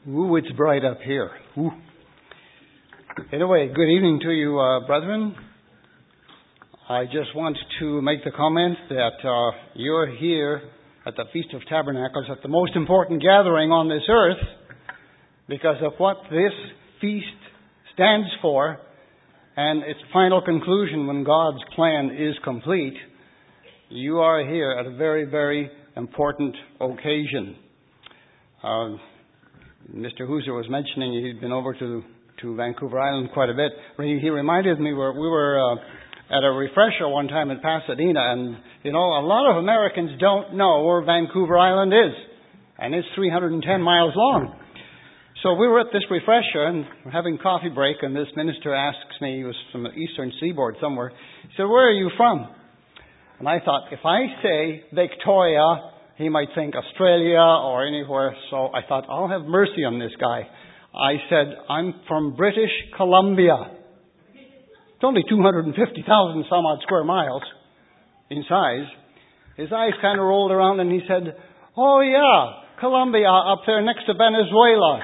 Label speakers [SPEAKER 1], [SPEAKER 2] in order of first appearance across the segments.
[SPEAKER 1] Ooh, it's bright up here. Ooh. Anyway, good evening to you, brethren. I just want to make the comment that you're here at the Feast of Tabernacles at the most important gathering on this earth because of what this feast stands for and its final conclusion when God's plan is complete. You are here at a very, very important occasion. Mr. Hooser was mentioning he'd been over to Vancouver Island quite a bit. He reminded me we were at a refresher one time in Pasadena, and a lot of Americans don't know where Vancouver Island is, and it's 310 miles long. So we were at this refresher and we're having coffee break, and this minister asks me, he was from the eastern seaboard somewhere, he said, "Where are you from?" And I thought, if I say Victoria, he might think Australia or anywhere, so I thought, I'll have mercy on this guy. I said, "I'm from British Columbia." It's only 250,000 some odd square miles in size. His eyes kind of rolled around and he said, "Oh yeah, Colombia up there next to Venezuela."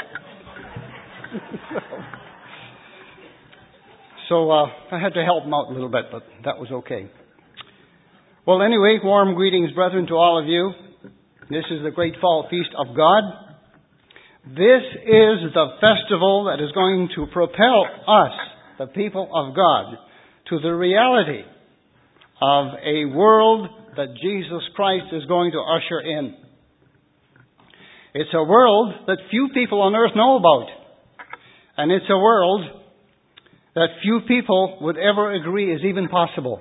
[SPEAKER 1] So I had to help him out a little bit, but that was okay. Well, anyway, warm greetings, brethren, to all of you. This is the Great Fall Feast of God. This is the festival that is going to propel us, the people of God, to the reality of a world that Jesus Christ is going to usher in. It's a world that few people on earth know about. And it's a world that few people would ever agree is even possible.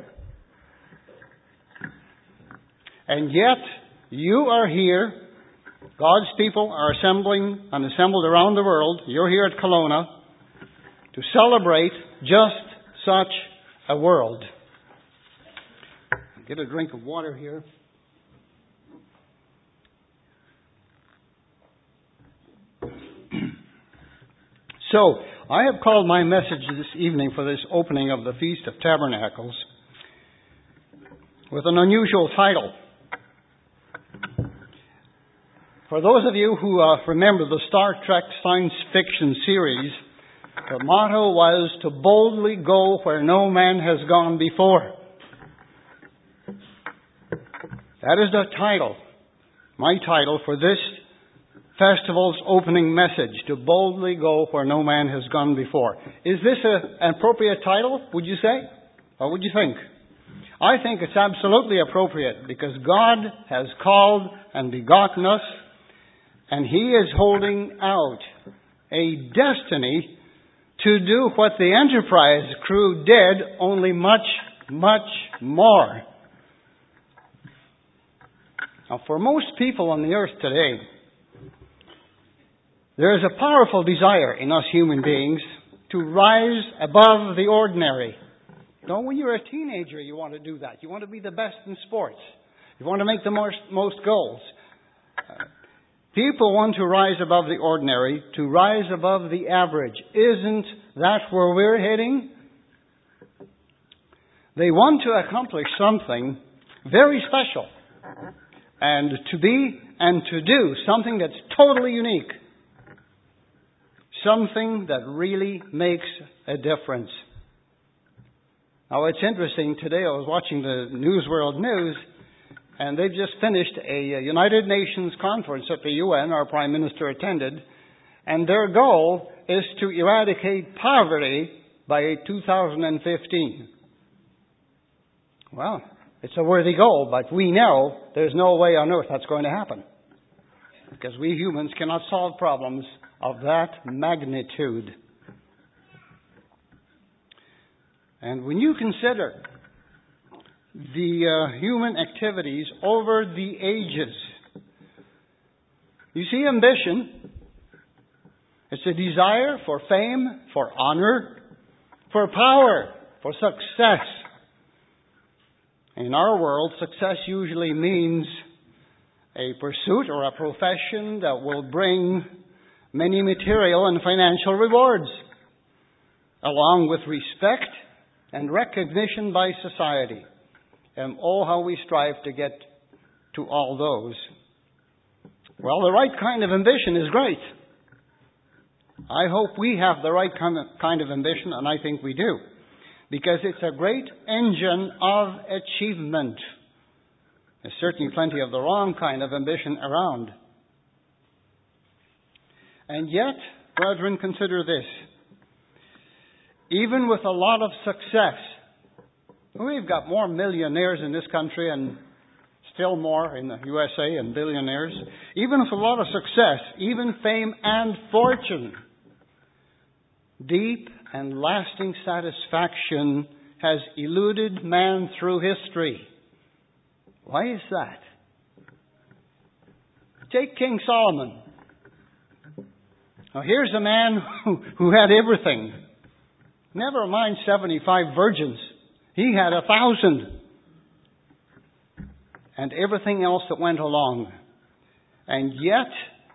[SPEAKER 1] And yet, you are here. God's people are assembled around the world. You're here at Kelowna to celebrate just such a world. Get a drink of water here. So, I have called my message this evening for this opening of the Feast of Tabernacles with an unusual title. For those of you who remember the Star Trek science fiction series, the motto was to boldly go where no man has gone before. That is the title, my title for this festival's opening message, to boldly go where no man has gone before. Is this an appropriate title, would you say? Or would you think? I think it's absolutely appropriate because God has called and begotten us, and He is holding out a destiny to do what the Enterprise crew did, only much, much more. Now, for most people on the earth today, there is a powerful desire in us human beings to rise above the ordinary. When you're a teenager, you want to do that. You want to be the best in sports. You want to make the most goals. People want to rise above the ordinary, to rise above the average. Isn't that where we're heading? They want to accomplish something very special, and to be and to do something that's totally unique. Something that really makes a difference. Now, it's interesting. Today I was watching the World News, and they've just finished a United Nations conference at the UN. Our Prime Minister attended, and their goal is to eradicate poverty by 2015. Well, it's a worthy goal, but we know there's no way on earth that's going to happen, because we humans cannot solve problems of that magnitude. And when you consider the human activities over the ages, you see ambition. It's a desire for fame, for honor, for power, for success. In our world, success usually means a pursuit or a profession that will bring many material and financial rewards, along with respect and recognition by society. And oh, how we strive to get to all those. Well, the right kind of ambition is great. I hope we have the right kind of ambition, and I think we do. Because it's a great engine of achievement. There's certainly plenty of the wrong kind of ambition around. And yet, brethren, consider this. Even with a lot of success, we've got more millionaires in this country and still more in the USA and billionaires. Even with a lot of success, even fame and fortune, deep and lasting satisfaction has eluded man through history. Why is that? Take King Solomon. Now here's a man who had everything. Never mind 75 virgins. He had 1,000. And everything else that went along. And yet,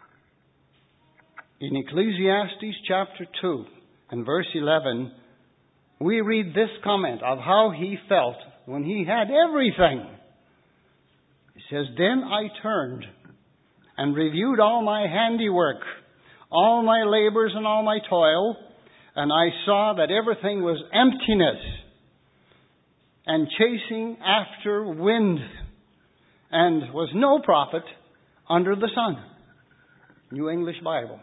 [SPEAKER 1] in Ecclesiastes chapter 2 and verse 11, we read this comment of how he felt when he had everything. It says, "Then I turned and reviewed all my handiwork, all my labors and all my toil, and I saw that everything was emptiness and chasing after wind, and was no profit under the sun." New English Bible.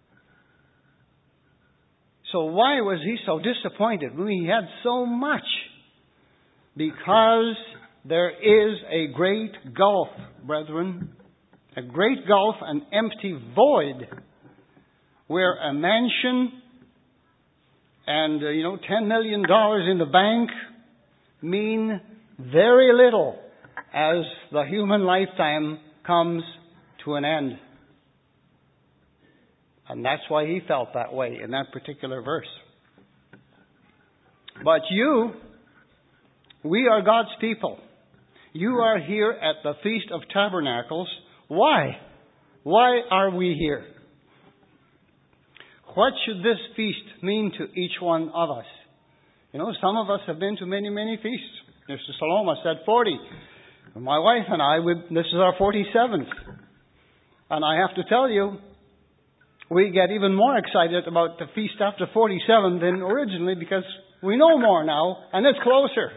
[SPEAKER 1] So why was he so disappointed when he had so much? Because there is a great gulf, brethren, a great gulf, an empty void, where a mansion and, $10 million in the bank mean very little as the human lifetime comes to an end. And that's why he felt that way in that particular verse. But we are God's people. You are here at the Feast of Tabernacles. Why? Why are we here? What should this feast mean to each one of us? Some of us have been to many, many feasts. Mr. Saloma said 40. My wife and I, this is our 47th. And I have to tell you, we get even more excited about the feast after 47 than originally because we know more now and it's closer.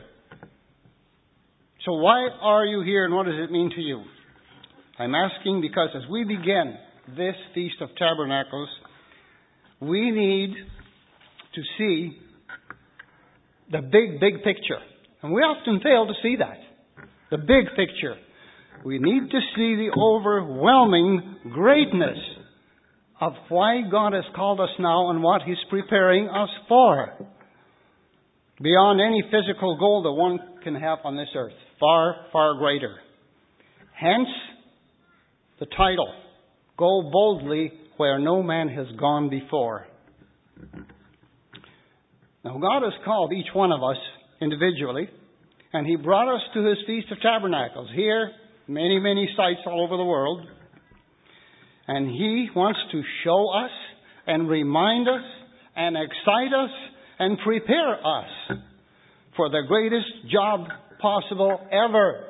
[SPEAKER 1] So why are you here and what does it mean to you? I'm asking because as we begin this Feast of Tabernacles, we need to see the big picture. And we often fail to see that. The big picture. We need to see the overwhelming greatness of why God has called us now and what He's preparing us for. Beyond any physical goal that one can have on this earth. Far, far greater. Hence, the title, Go Boldly Where No Man Has Gone Before. Now, God has called each one of us individually, and He brought us to His Feast of Tabernacles. Here, many, many sites all over the world. And He wants to show us and remind us and excite us and prepare us for the greatest job possible ever.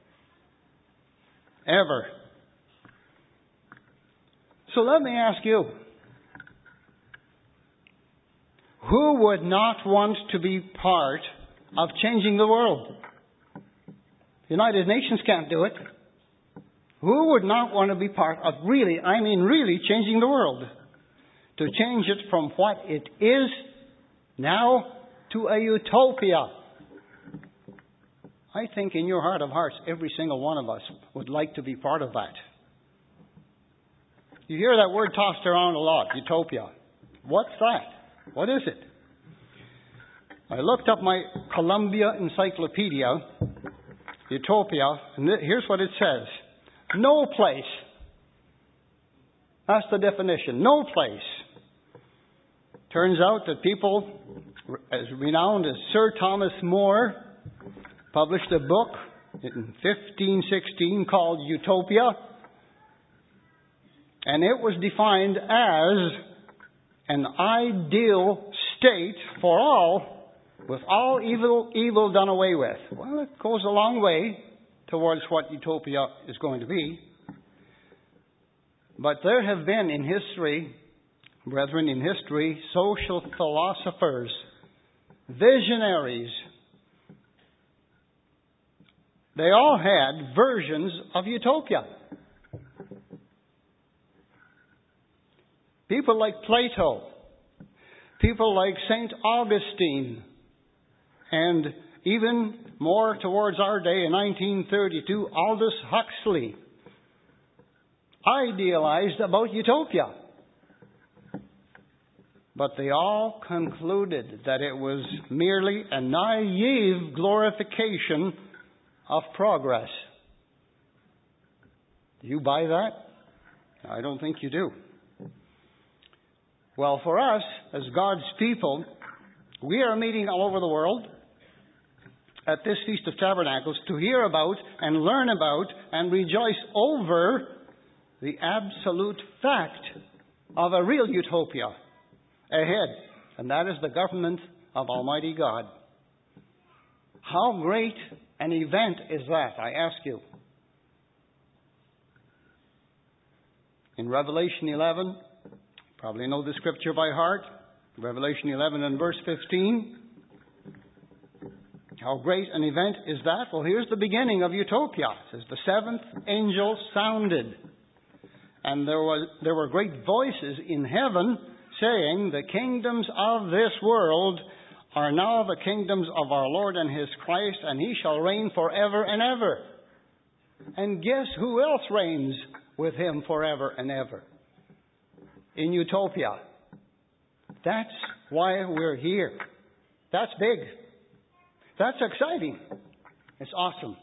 [SPEAKER 1] Ever. So let me ask you, who would not want to be part of changing the world? The United Nations can't do it. Who would not want to be part of really changing the world? To change it from what it is now to a utopia. I think in your heart of hearts, every single one of us would like to be part of that. You hear that word tossed around a lot, utopia. What's that? What is it? I looked up my Columbia Encyclopedia, utopia, and here's what it says. No place. That's the definition. No place. Turns out that people as renowned as Sir Thomas More published a book in 1516 called Utopia. And it was defined as an ideal state for all, with all evil done away with. Well, it goes a long way towards what utopia is going to be. But there have been in history Brethren, in history, social philosophers, visionaries, they all had versions of utopia. People like Plato, people like St. Augustine, and even more towards our day in 1932, Aldous Huxley idealized about utopia. But they all concluded that it was merely a naive glorification of progress. Do you buy that? I don't think you do. Well, for us, as God's people, we are meeting all over the world at this Feast of Tabernacles to hear about and learn about and rejoice over the absolute fact of a real utopia ahead, and that is the government of Almighty God. How great an event is that, I ask you? In Revelation 11, probably know the scripture by heart, Revelation 11 and verse 15. How great an event is that? Well, here's the beginning of utopia. It says, the seventh angel sounded, and there were great voices in heaven saying, the kingdoms of this world are now the kingdoms of our Lord and His Christ, and He shall reign forever and ever. And guess who else reigns with Him forever and ever? In utopia. That's why we're here. That's big. That's exciting. It's awesome.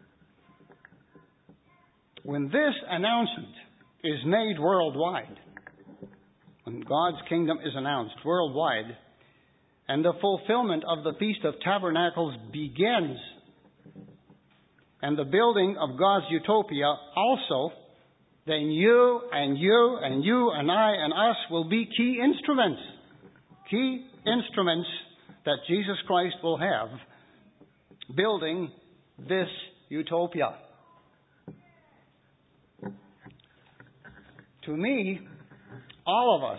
[SPEAKER 1] When this announcement is made worldwide, when God's kingdom is announced worldwide, and the fulfillment of the Feast of Tabernacles begins, and the building of God's utopia also, then you and you and you and I and us will be key instruments that Jesus Christ will have building this utopia. To me, all of us,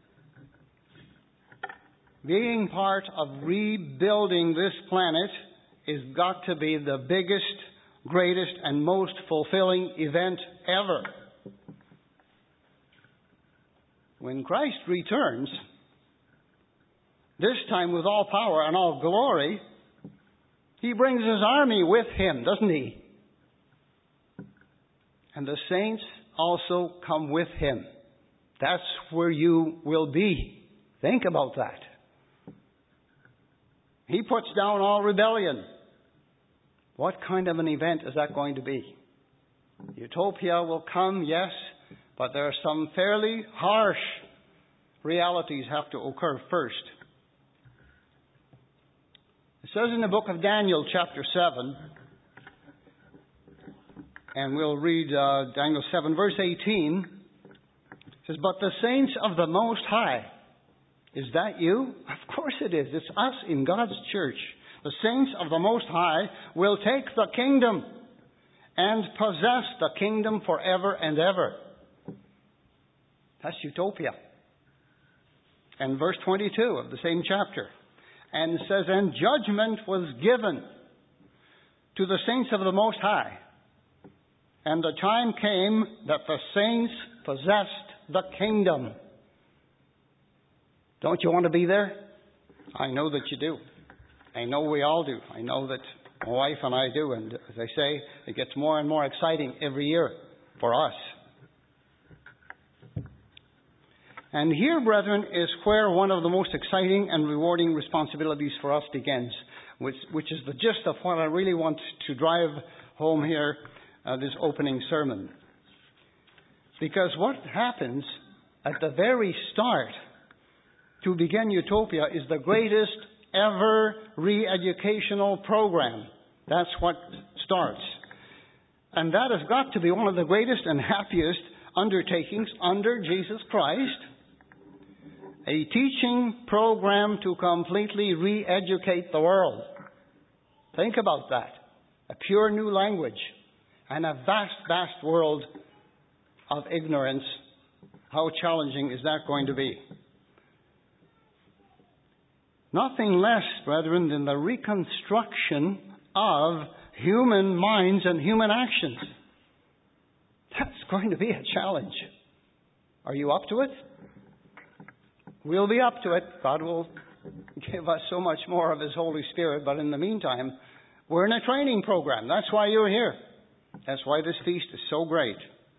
[SPEAKER 1] being part of rebuilding this planet is got to be the biggest, greatest, and most fulfilling event ever. When Christ returns, this time with all power and all glory, He brings His army with Him, doesn't He? And the saints also come with Him. That's where you will be. Think about that. He puts down all rebellion. What kind of an event is that going to be? Utopia will come, yes, but there are some fairly harsh realities have to occur first. It says in the book of Daniel, chapter 7, and we'll read Daniel 7, verse 18. It says, but the saints of the Most High, is that you? Of course it is. It's us in God's church. The saints of the Most High will take the kingdom and possess the kingdom forever and ever. That's utopia. And verse 22 of the same chapter. And it says, and judgment was given to the saints of the Most High. And the time came that the saints possessed the kingdom. Don't you want to be there? I know that you do. I know we all do. I know that my wife and I do. And as I say, it gets more and more exciting every year for us. And here, brethren, is where one of the most exciting and rewarding responsibilities for us begins, which is the gist of what I really want to drive home here, this opening sermon. Because what happens at the very start to begin utopia is the greatest ever re-educational program. That's what starts. And that has got to be one of the greatest and happiest undertakings under Jesus Christ. A teaching program to completely re-educate the world. Think about that. A pure new language and a vast, vast world of ignorance How challenging is that going to be? Nothing less, brethren, than the reconstruction of human minds and human actions. That's going to be a challenge. Are you up to it? We'll be up to it. God will give us so much more of His Holy Spirit, but in the meantime, we're in a training program. That's why you're here. That's why this feast is so great.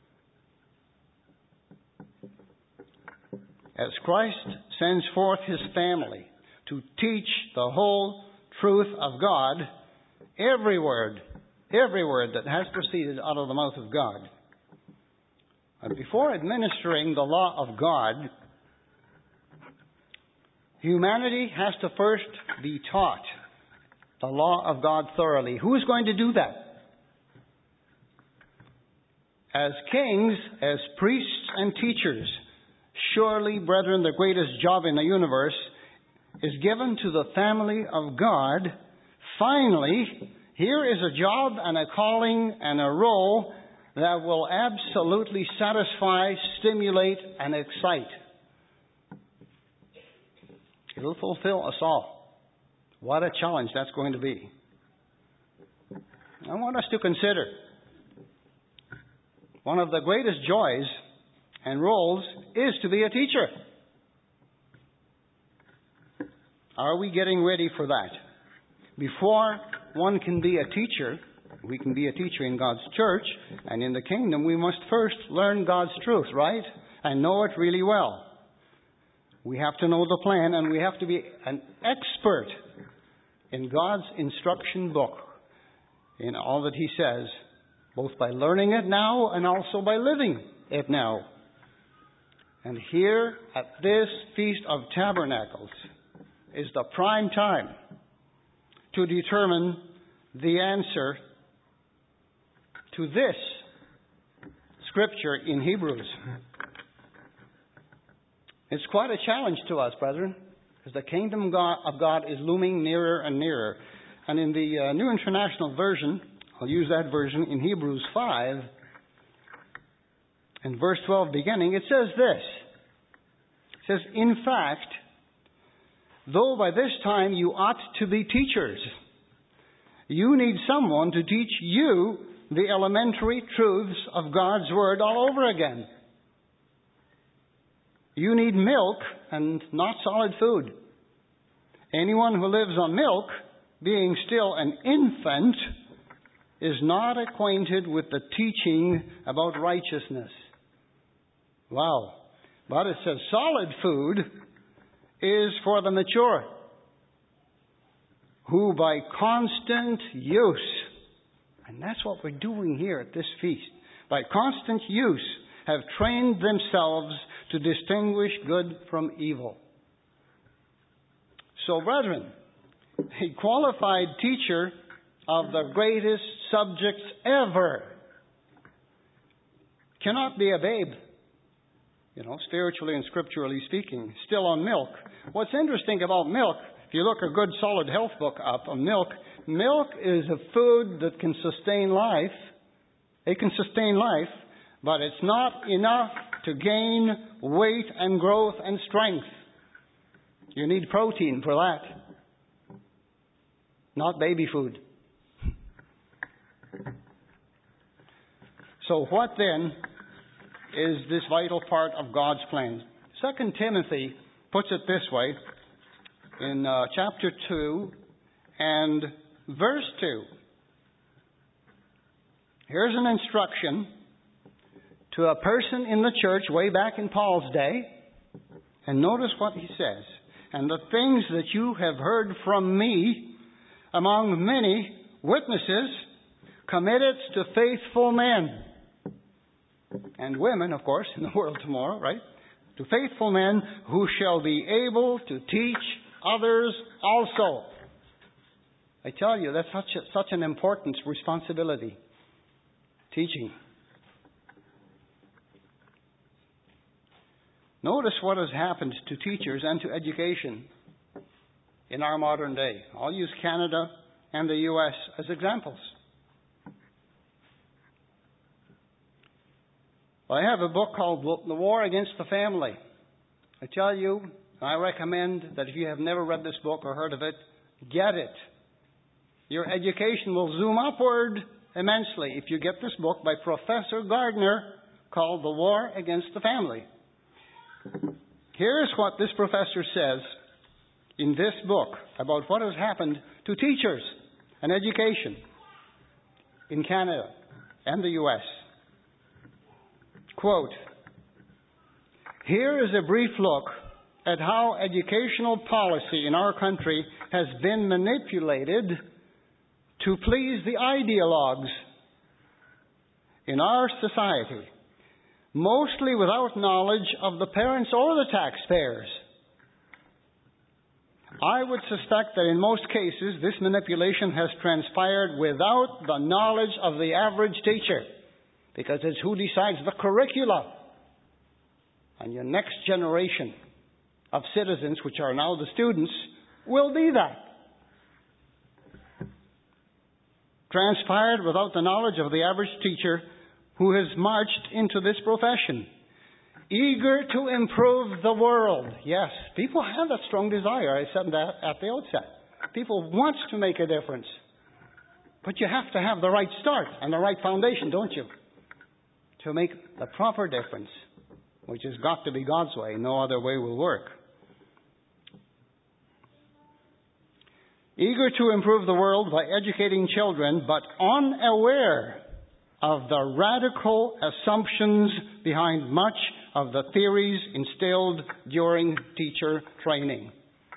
[SPEAKER 1] As Christ sends forth His family to teach the whole truth of God, every word that has proceeded out of the mouth of God. And before administering the law of God, humanity has to first be taught the law of God thoroughly. Who is going to do that? As kings, as priests and teachers, surely, brethren, the greatest job in the universe is given to the family of God. Finally, here is a job and a calling and a role that will absolutely satisfy, stimulate, and excite. It will fulfill us all. What a challenge that's going to be. I want us to consider one of the greatest joys and roles is to be a teacher. Are we getting ready for that? Before one can be a teacher, we can be a teacher in God's church, and in the kingdom we must first learn God's truth, right? And know it really well. We have to know the plan, and we have to be an expert in God's instruction book, in all that He says, both by learning it now and also by living it now. And here at this Feast of Tabernacles is the prime time to determine the answer to this scripture in Hebrews. It's quite a challenge to us, brethren, because the kingdom of God is looming nearer and nearer. And in the New International Version, I'll use that version, in Hebrews 5, and verse 12 beginning, it says this. It says, in fact, though by this time you ought to be teachers, you need someone to teach you the elementary truths of God's Word all over again. You need milk and not solid food. Anyone who lives on milk, being still an infant, is not acquainted with the teaching about righteousness. Wow. But it says solid food is for the mature, who by constant use, and that's what we're doing here at this feast, by constant use have trained themselves to distinguish good from evil. So, brethren, a qualified teacher of the greatest subjects ever cannot be a babe, spiritually and scripturally speaking, still on milk. What's interesting about milk, if you look a good solid health book up on milk, milk is a food that can sustain life. It can sustain life, but it's not enough to gain weight and growth and strength. You need protein for that. Not baby food. So what then is this vital part of God's plan? 2 Timothy puts it this way in chapter 2 and verse 2. Here's an instruction to a person in the church way back in Paul's day. And notice what he says. And the things that you have heard from me among many witnesses, commit it to faithful men. And women, of course, in the world tomorrow, right? To faithful men who shall be able to teach others also. I tell you, that's such an important responsibility. Teaching. Notice what has happened to teachers and to education in our modern day. I'll use Canada and the U.S. as examples. I have a book called The War Against the Family. I tell you, I recommend that if you have never read this book or heard of it, get it. Your education will zoom upward immensely if you get this book by Professor Gardner called The War Against the Family. Here's what this professor says in this book about what has happened to teachers and education in Canada and the U.S. Quote, "Here is a brief look at how educational policy in our country has been manipulated to please the ideologues in our society, mostly without knowledge of the parents or the taxpayers. I would suspect that in most cases this manipulation has transpired without the knowledge of the average teacher, because it's who decides the curricula. And your next generation of citizens, which are now the students, will be that. Transpired without the knowledge of the average teacher who has marched into this profession, eager to improve the world." Yes, people have that strong desire. I said that at the outset. People want to make a difference. But you have to have the right start and the right foundation, don't you? To make the proper difference, which has got to be God's way. No other way will work. Eager to improve the world by educating children, but unaware of the radical assumptions behind much of the theories instilled during teacher training.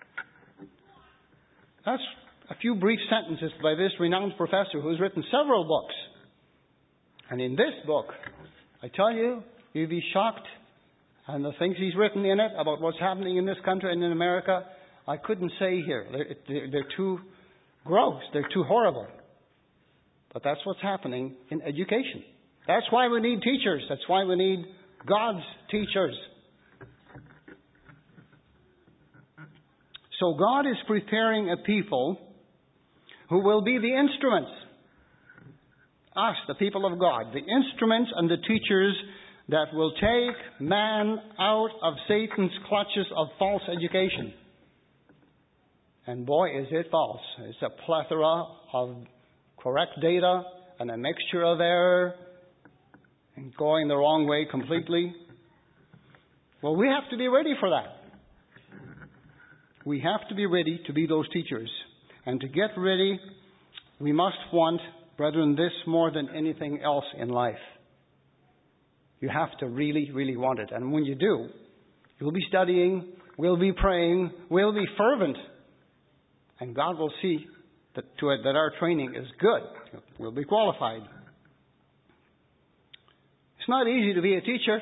[SPEAKER 1] That's a few brief sentences by this renowned professor who's written several books. And in this book, I tell you, you'll be shocked. And the things he's written in it about what's happening in this country and in America, I couldn't say here. They're too gross. They're too horrible. But that's what's happening in education. That's why we need teachers. That's why we need God's teachers. So God is preparing a people who will be the instruments. Us, the people of God. The instruments and the teachers that will take man out of Satan's clutches of false education. And boy, is it false. It's a plethora of correct data and a mixture of error and going the wrong way completely. Well, we have to be ready for that. We have to be ready to be those teachers. And to get ready, we must want, brethren, this more than anything else in life. You have to really, really want it. And when you do, you'll be studying, we'll be praying, we'll be fervent. And God will see to it that our training is good. We'll be qualified. It's not easy to be a teacher.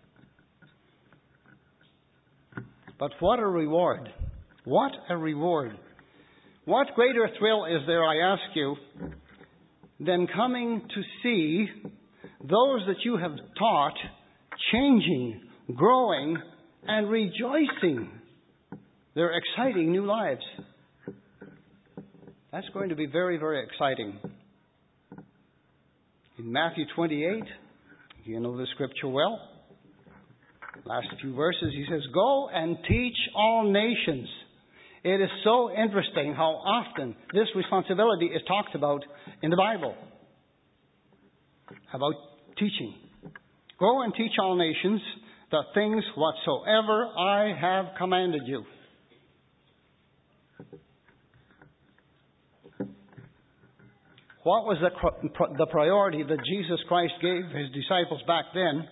[SPEAKER 1] But what a reward. What a reward. What greater thrill is there, I ask you, than coming to see those that you have taught changing, growing, and rejoicing their exciting new lives. That's going to be very, very exciting. In Matthew 28, you know the scripture well. Last few verses, he says, "Go and teach all nations." It is so interesting how often this responsibility is talked about in the Bible. About teaching. "Go and teach all nations the things whatsoever I have commanded you." What was the priority that Jesus Christ gave his disciples back then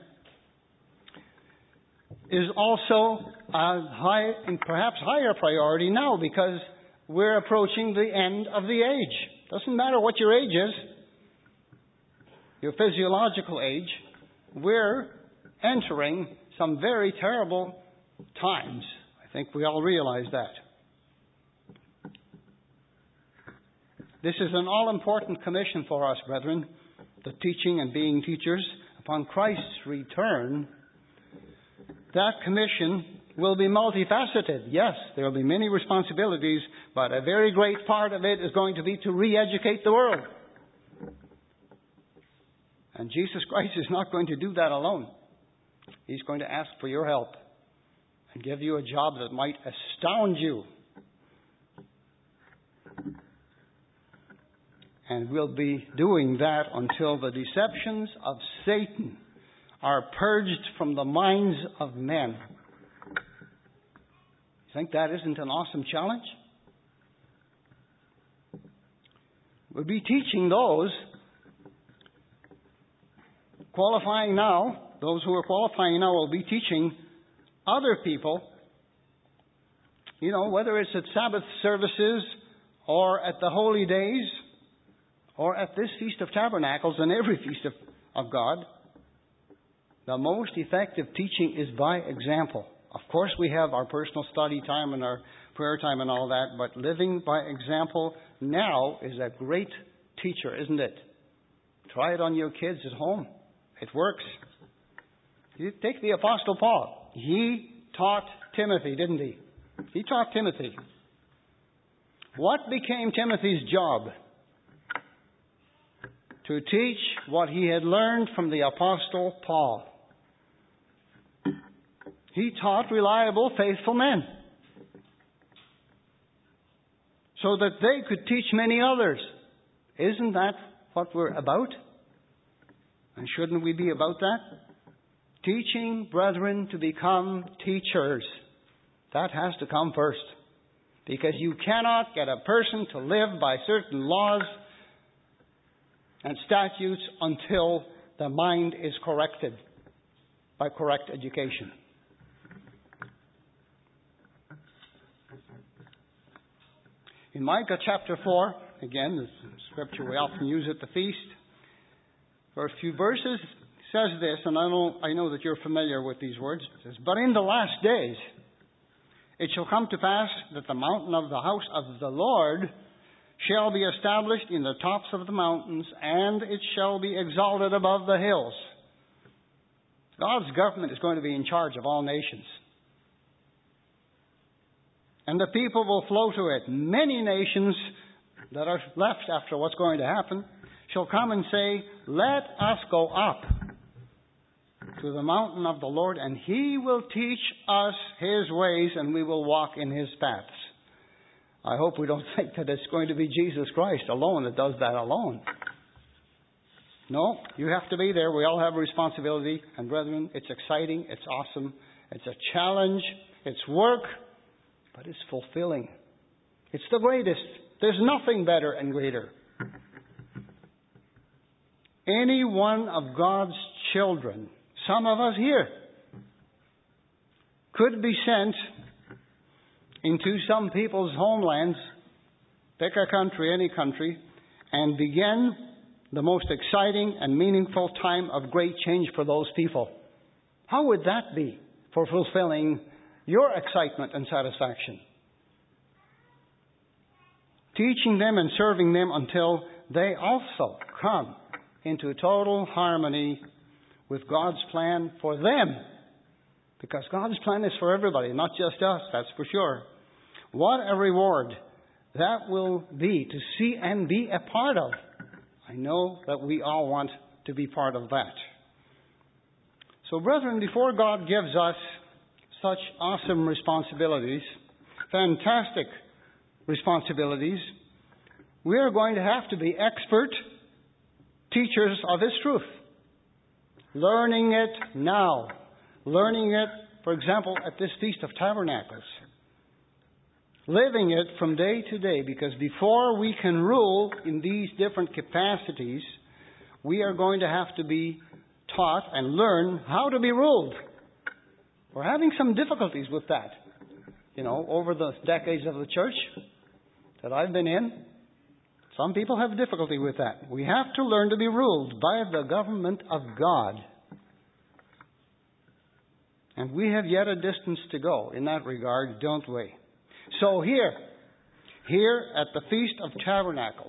[SPEAKER 1] is also a high and perhaps higher priority now, because we're approaching the end of the age. Doesn't matter what your age is, your physiological age, we're entering some very terrible times. I think we all realize that. This is an all-important commission for us, brethren, the teaching and being teachers. Upon Christ's return, that commission will be multifaceted. Yes, there will be many responsibilities, but a very great part of it is going to be to re-educate the world. And Jesus Christ is not going to do that alone. He's going to ask for your help and give you a job that might astound you. And we'll be doing that until the deceptions of Satan are purged from the minds of men. You think that isn't an awesome challenge? We'll be teaching those qualifying now. Those who are qualifying now will be teaching other people, whether it's at Sabbath services or at the holy days or at this Feast of Tabernacles and every Feast of God. The most effective teaching is by example. Of course, we have our personal study time and our prayer time and all that, but living by example now is a great teacher, isn't it? Try it on your kids at home. It works. You take the Apostle Paul. He taught Timothy, didn't he? He taught Timothy. What became Timothy's job? To teach what he had learned from the Apostle Paul. He taught reliable, faithful men, so that they could teach many others. Isn't that what we're about? And shouldn't we be about that? Teaching brethren to become teachers. That has to come first. Because you cannot get a person to live by certain laws and statutes until the mind is corrected by correct education. In Micah chapter 4, again, the scripture we often use at the feast, for a few verses, says this, and I know that you're familiar with these words. It says, "But in the last days it shall come to pass that the mountain of the house of the Lord shall be established in the tops of the mountains, and it shall be exalted above the hills." God's government is going to be in charge of all nations. And the people will flow to it. Many nations that are left after what's going to happen shall come and say, "Let us go up to the mountain of the Lord, and He will teach us His ways, and we will walk in His paths." I hope we don't think that it's going to be Jesus Christ alone that does that alone. No, you have to be there. We all have a responsibility. And brethren, it's exciting. It's awesome. It's a challenge. It's work. But it's fulfilling. It's the greatest. There's nothing better and greater. Any one of God's children, some of us here, could be sent into some people's homelands, pick a country, any country, and begin the most exciting and meaningful time of great change for those people. How would that be for fulfilling your excitement and satisfaction? Teaching them and serving them until they also come into total harmony with God's plan for them. Because God's plan is for everybody, not just us, that's for sure. What a reward that will be to see and be a part of. I know that we all want to be part of that. So, brethren, before God gives us such awesome responsibilities, fantastic responsibilities, we are going to have to be expert teachers of His truth. Learning it now. Learning it, for example, at this Feast of Tabernacles. Living it from day to day, because before we can rule in these different capacities, we are going to have to be taught and learn how to be ruled. We're having some difficulties with that. Over the decades of the church that I've been in, some people have difficulty with that. We have to learn to be ruled by the government of God. And we have yet a distance to go in that regard, don't we? So here at the Feast of Tabernacles,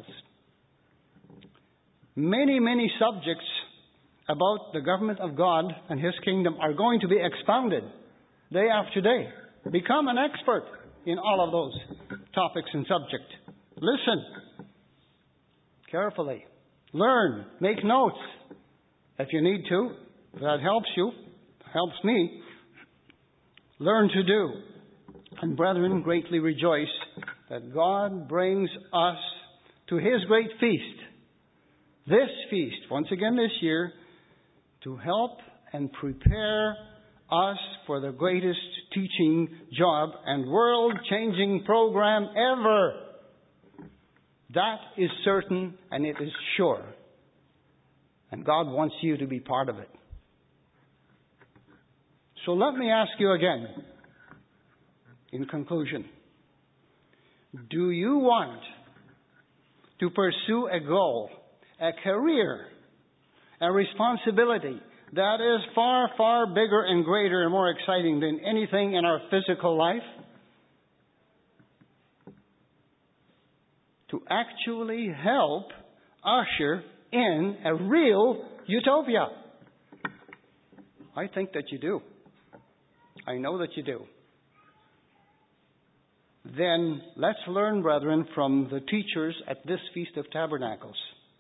[SPEAKER 1] many, many subjects about the government of God and His kingdom are going to be expounded day after day. Become an expert in all of those topics and subjects. Listen carefully. Learn. Make notes if you need to. If that helps you. helps me learn to do. And brethren, greatly rejoice that God brings us to His great feast. This feast, once again this year, to help and prepare us for the greatest teaching job and world-changing program ever. That is certain and it is sure. And God wants you to be part of it. So let me ask you again, in conclusion, do you want to pursue a goal, a career, a responsibility that is far, far bigger and greater and more exciting than anything in our physical life? To actually help usher in a real utopia. I think that you do. I know that you do. Then let's learn, brethren, from the teachers at this Feast of Tabernacles.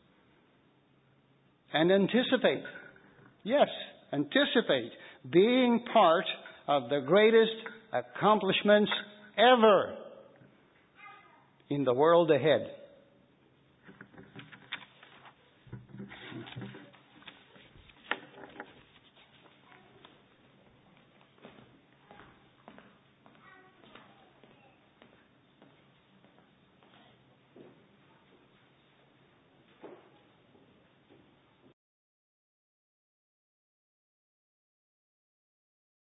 [SPEAKER 1] And anticipate, yes, anticipate being part of the greatest accomplishments ever in the world ahead.